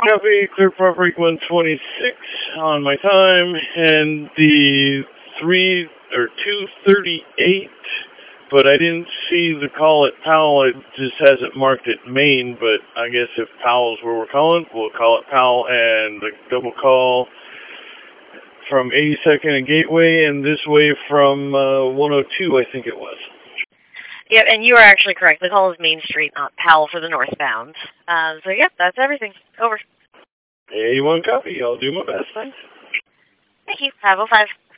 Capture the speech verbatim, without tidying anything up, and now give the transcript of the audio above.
Copy, clear property one twenty-six on my time, and the three or two thirty-eight, but I didn't see the call at Powell. It just has it marked at Maine, but I guess if Powell's where we're calling, we'll call it Powell, and the double call from eighty-second and Gateway, and this way from uh, one oh two, I think it was. Yep, and you are actually correct. The call is Main Street, not Powell for the northbound. Um, so, yep, that's everything. Over. A one copy. I'll do my best. Thanks. Thank you. five oh five.